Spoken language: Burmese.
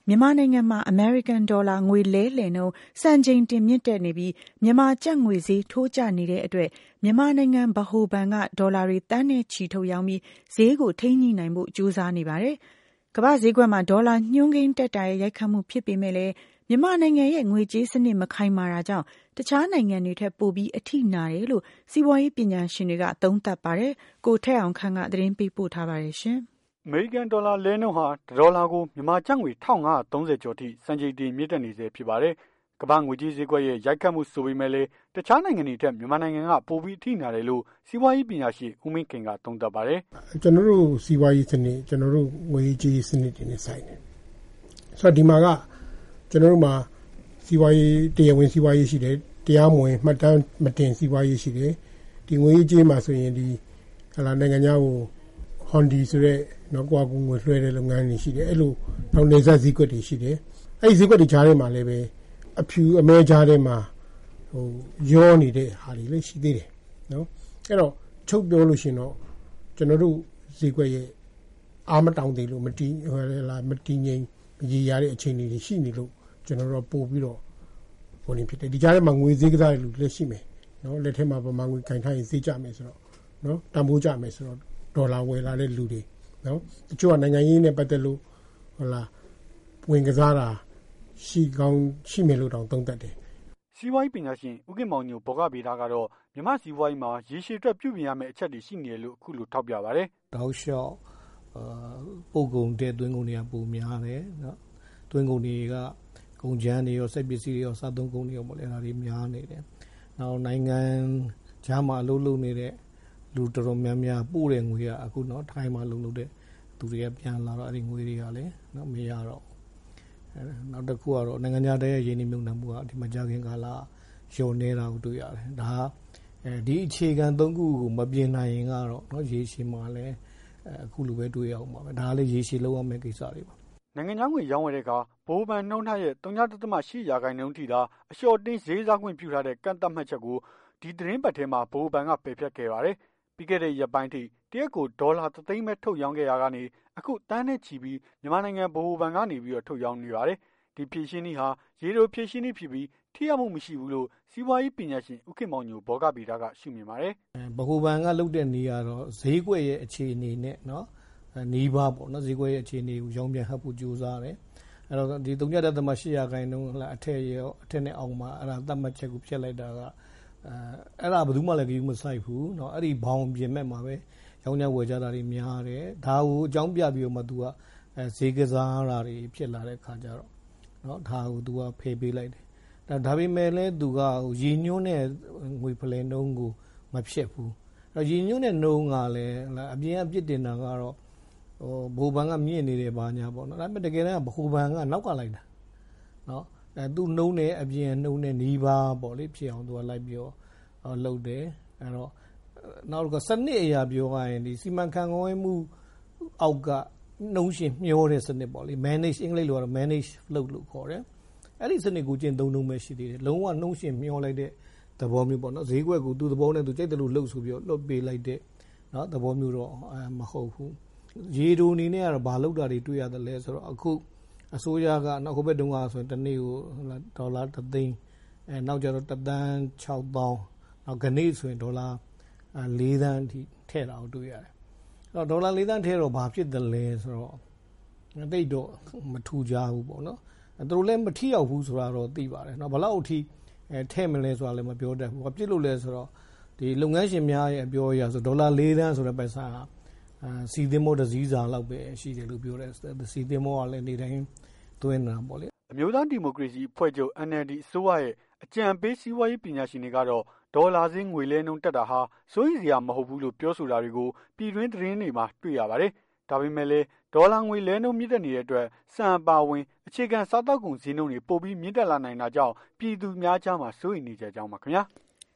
မြန်မာနိုင်ငံမှာ American Dollar ငွေလဲလှယ်နှုန်းစံချိန်တင်မြင့်တက်နေပြီးမြန်မာကျပ်ငွေဈေးထိုးကျနေတဲ့အတွက်မြန်မာနိုင်ငံဗဟိုဘဏ်ကဒေါ်လာတွေသန်းနဲ့ချီထုတ်ရောင်းပြီးဈေးကိုထိန်းညှိနိုင်ဖို့ကြိုးစားနေပါတယ်။ကမ္ဘာ့ဈေးကွက်မှာဒေါ်လာညှိုးကိန်းတက်တာရဲ့ရိုက်ခတ်မှုဖြစ်ပေမဲ့လည်းမြန်မာနိုင်ငံရဲ့ငွေကြေးစနစ်မခိုင်မာတာကြောင့်တခြားနိုင်ငံတွေထက်ပိုပြီးအထိနာတယ်လို့စီးပွားရေးပညာရှင်တွေကသုံးသပ်ပါတယ်။ကိုထက်အောင်ခန့်ကသတင်းပေးပို့ထားပါတယ်ရှင်။အမေရိကန်ဒေါ်လာလဲနှုန်းဟာဒေါ်လာကိုမြန်မာကျပ်ငွေ1530ကျော်ထိစံချိန်တင်မြင့်တက်နေစေဖြစ်ပါတယ်။ကမ္ဘာငွေကြေးဈေးကွက်ရဲ့ရိုက်ခတ်မှုဆိုပေမဲ့လည်းတခြားနိုင်ငံတွေထက်မြန်မာနိုင်ငံကပိုပြီးအထိနာတယ်လို့စီးပွားရေးပညာရှင်ဦးမင်းခင်ကသုံးသပ်ပါတယ်။ကျွန်တော်တို့စီးပွားရေးစနစ်ကျွန်တော်တို့ငွေကြေးစနစ်တွေနဲ့ဆိုင်တယ်။ဆိုတော့ဒီမှာကကျွန်တော်တို့မှာစီးပွားရေးတရားဝင်စီးပွားရေးရှိတယ်တရားမဝင်မှတ်တမ်းမတင်စီးပွားရေးရှိတယ်ဒီငွေကြေးမှာဆိုရင်ဒီနိုင်ငံခြားကိုဟွန်ဒီဆိုတဲ့နော်ကွာကူငွေလွှဲတဲ့လုပ်ငန်းတွေရှိတယ်အဲ့လိုနောက်နေဆက်ဈေးကွက်တွေရှိတယ်အဲ့ဒီဈေးကွက်တွေကြားထဲမှာလည်းပဲအဖြူအမဲကြားထဲမှာရောနေတဲ့ဟာတွေလည်းရှိသေးတယ်နော်အဲ့တော့ချုပ်ပြောလို့ရှင်တော့ကျွန်တော်တို့ဈေးကွက်ရဲ့အားမတောင်းသေးလို့မတီးမတီးငိမ့်ရေရတဲ့အခြေအနေတွေရှိနေလို့ကျွန်တော်တို့ပို့ပြီးတော့ဟိုနေဖြစ်တယ်ဒီကြားထဲမှာငွေဈေးကစားတဲ့လူလည်းရှိမယ်နော်လက်ထဲမှာပမာငွေကင်ထားရင်ဈေးကျမယ်ဆိုတော့နော်တန်ဖိုးကျမယ်ဆိုတော့ဒေါ်လာဝယ်လာတဲ့လူတွေနော်တချို့ကနိုင်ငံရေးနဲ့ပတ်သက်လို့ဝင်ကစားတာရှိကောင်းရှိမယ်လို့တောင်သုံးသပ်တယ်စီးပွားရေးပညာရှင်ဦးခင်မောင်ညိုဘောကဗေဒကတော့မြန်မာစီးပွားရေးမှာရေရှည်အတွက်ပြုပြင်ရမယ့်အချက်တွေရှိနေတယ်လို့အခုလိုထောက်ပြပါတယ်တောက်လျှောက်ပို့ကုန်တဲ့သွင်းကုန်တွေကပိုများတယ်နော်သွင်းကုန်တွေကကုန်ကျန်းတွေရောစိတ်ပစ္စည်းတွေရောစားသုံးကုန်တွေရောပေါ့လေဒါတွေများနေတယ်နောက်နိုင်ငံခြားမှာအလုပ်လုပ်နေတဲ့လူတော်တော်များများပို့တဲ့ငွေကအခုနော်ထိုင်းမှာလုံလို့တဲ့သူတွေကပြန်လာတော့အဲ့ဒီငွေတွေကလည်းနော်မရတော့နောက်တစ်ခုကတော့နိုင်ငံခြားတည်းရဲ့ရင်းနှီးမြှုပ်နှံမှုကဒီမကြခင်ကာလလျော့နေတာကိုတွေ့ရတယ်ဒါဒီအခြေခံ၃ခုကိုမပြင်နိုင်ရင်ကတော့နော်ရေရှည်မှာလည်းအခုလိုပဲတွေ့ရအောင်ပါပဲဒါလည်းရေရှည်လောက်ရမယ့်ကိစ္စတွေပါနိုင်ငံခြားငွေရောင်းဝယ်တဲ့အခါဘိုးဘဏ်နှုန်းထားရဲ့ 3.8% ထိသာအလျှော့တင်းဈေးစားခွင့်ပြုထားတဲ့ကန့်သတ်မှတ်ချက်ကိုဒီသတင်းပတ်ထဲမှာဘိုးဘဏ်ကပယ်ဖျက်ခဲ့ပါတယ်။ပြီးခဲ့တဲ့ရက်ပိုင်းထိတရက်ကိုဒေါ်လာ3သိန်းပဲထုတ်ရောင်းခဲ့ရကနေအခုတန်းနဲ့ချီပြီးမြန်မာနိုင်ငံဘိုးဘဏ်ကနေပြီးတော့ထုတ်ရောင်းနေပါတယ်။ဒီဖြည့်ရှင်းနည်းဟာရေတိုဖြည့်ရှင်းနည်းဖြစ်ပြီးထိရောက်မှုမရှိဘူးလို့စီးပွားရေးပညာရှင်ဦးခင်မောင်ညိုဘောကဗေဒကရှုမြင်ပါတယ်။ဘိုးဘဏ်ကလုပ်တဲ့နည်းကတော့ဈေးကွက်ရဲ့အခြေအနေနဲ့နော်နီးပါးပေါ့နော်ဈေးကွက်ရဲ့အခြေအနေကိုရောင်းပြန်ဟပ်ဖို့ကြိုးစားတယ်အဲ့တော့ဒီ 3.8% အထက်ရောအထက်နဲ့အောက်မှာအဲ့ဒါသတ်မှတ်ချက်ကိုဖျက်လိုက်တာကအဲ့ဒါဘယ်သူမှလည်းကြည့်မဆိုင်ဘူးเนาะအဲ့ဒီဘောင်ပြင်မဲ့မှာပဲရောင်းကြဝယ်ကြတာတွေများတယ်ဒါကိုအကြောင်းပြပြီးတော့မှ तू ကဈေးကစားတာတွေဖြစ်လာတဲ့ခါကျတော့เนาะဒါကို तू ကဖယ်ပေးလိုက်တယ်ဒါပေမဲ့လည်း तू ကရည်ညွှန်းတဲ့ငွေဖလဲနှုန်းကိုမဖြစ်ဘူးအဲ့ရည်ညွှန်းတဲ့နှုန်းကလည်းအပြင်အပြစ်တင်တာကတော့ဘိုးဘဏ်ကမြင့်နေတယ်ဘာညာပေါ့နော်ဒါပေမဲ့တကယ်တမ်းဘိုးဘဏ်ကနောက်ကလိုက်တာနော်သူနှုံးနေအပြင်နှုံးနေနီးပါပေါ့လေဖြစ်အောင်သူကလိုက်ပြီးတော့လှုပ်တယ်အဲ့တော့နောက်ကစနစ်အရာပြောရရင်ဒီစီမံခန့်ခွဲမှုအောက်ကနှုံးရှင်မျောတဲ့စနစ်ပေါ့လေ manage အင်္ဂလိပ်လိုကတော့ manage လုပ်လို့ခေါ်တယ်အဲ့ဒီစနစ်ကိုကျင့်သုံးနှုံးပဲရှိသေးတယ်လုံးဝနှုံးရှင်မျောလိုက်တဲ့သဘောမျိုးပေါ့နော်ဈေးကွက်ကိုသူ့သဘောနဲ့သူကြိုက်တယ်လို့လှုပ်ဆိုပြီးတော့လွတ်ပေးလိုက်တဲ့နော်သဘောမျိုးတော့မဟုတ်ဘူးရေတိုအနေနဲ့ကတော့ဘာလောက်တာတွေတွေ့ရတယ်လဲဆိုတော့အခုအစိုးရကနောက်ခုဘက်တုန်းကဆိုရင်တစ်နေ့ကိုဒေါ်လာ3သိန်းနောက်ကျတော့1သန်း6သောင်းနောက်ခဏိဆိုရင်ဒေါ်လာ4သန်းအထိထည့်တာကိုတွေ့ရတယ်အဲ့တော့ဒေါ်လာ4သန်းထည့်တော့ဘာဖြစ်တယ်လဲဆိုတော့တိတ်တော့မထူကြဘူးပေါ့နော်သူတို့လည်းမထီရောက်ဘူးဆိုတာတော့သိပါတယ်နော်ဘလောက်အထိထည့်မလဲဆိုတာလည်းမပြောတတ်ဘူးဘာဖြစ်လို့လဲဆိုတော့ဒီလုပ်ငန်းရှင်များရဲ့အပြောအရဆိုဒေါ်လာ4သန်းဆိုတဲ့ပိုက်ဆံကစီသင်းမောတစည်းစာလောက်ပဲရှိတယ်လို့ပြောတယ်စီသင်းမောကလည်းနေတိုင်းသွင်းတာပေါ့လေအမျိုးသားဒီမိုကရေစီအဖွဲ့ချုပ် NLD အစိုးရရဲ့အကြံပေးစီးပွားရေးပညာရှင်တွေကတော့ဒေါ်လာဈေးငွေလဲနှုန်းတက်တာဟာစိုးရိမ်စရာမဟုတ်ဘူးလို့ပြောဆိုတာတွေကိုပြည်တွင်းသတင်းတွေမှာတွေ့ရပါတယ်ဒါပေမဲ့လည်းဒေါ်လာငွေလဲနှုန်းမြင့်တက်နေတဲ့အတွက်စံပါဝင်အခြေခံစားတောက်ကုန်ဈေးနှုန်းတွေပိုပြီးမြင့်တက်လာနိုင်တာကြောင့်ပြည်သူများကြားမှာစိုးရိမ်နေကြကြောင်းပါခင်ဗျာ